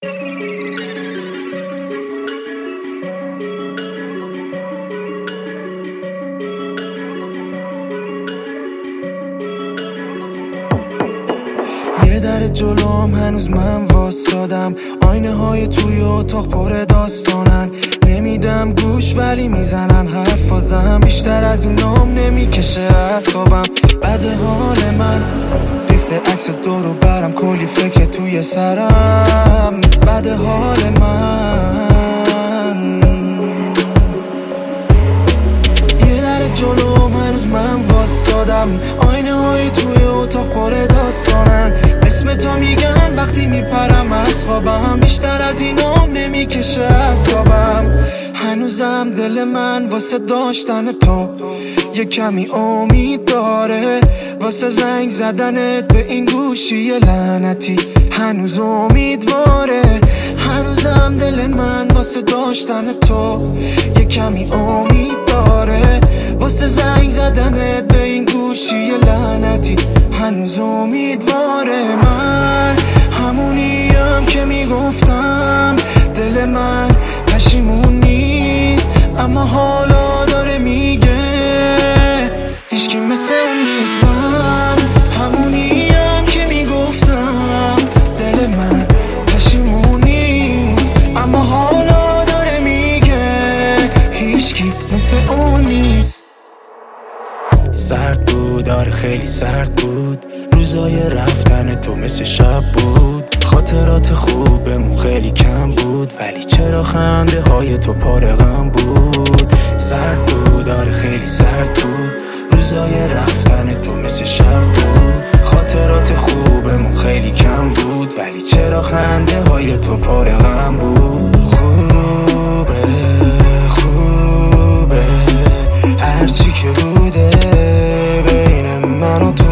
یه در جلوم هنوز من واسادم، آینه های توی اتاق پر داستانن. نمیدم گوش ولی میزنن حرفازم، بیشتر از این نام نمیکشه اعصابم. بد حال من ریخته عکس دورو برم، کلی فکر توی سرم. بد حال من یه در جلوم هنوز من واسادم، آینه های توی اتاق پر داستانن. اسم تو میگن وقتی میپرم از خوابم، بیشتر از اینام نمیکشه اعصابم. هنوزم دل من واسه داشتن تو یه کمی امید داره، واسه زنگ زدنت به این گوشی لعنتی هنوز امیدواره. هنوزم دل من واسه داشتن تو یه کمی امید داره، واسه زنگ زدنت به این گوشی لعنتی هنوز امیدواره. من همونیم که میگفتم دل من پشیمون نیست، اما حالا داره میگه هیچکی مثل اون نیست. من همونیم که میگفتم دل من پشیمون نیست، اما حالا داره میگه هیچکی مثل اون نیست. سرد بود، آره خیلی سرد بود، روزای رفتن تو مثل شب بود. خاطرات خوبمون خیلی کم بود، ولی چرا خنده های تو پاره غم بود. سرد بود، آره خیلی سرد بود، روزای رفتن تو مثل شب بود. خاطرات خوبمون خیلی کم بود، ولی چرا خنده های تو پاره غم بود. خوبه خوبه هرچی که بوده بین من و تو.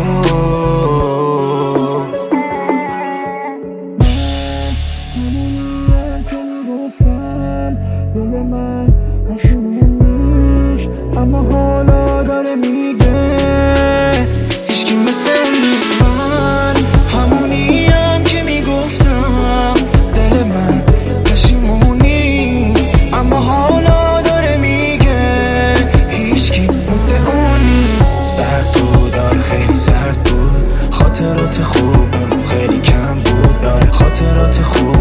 دل من پشیمون نیست، اما حالا داره میگه هیچکی مثل اون نیست. من همونیم که میگفتم دل من پشیمون نیست، اما حالا داره میگه هیچکی مثل اون نیست. سرد بود، آره خیلی سرد بود، خاطرات خوبمون خیلی کم بود. آره خاطرات خوب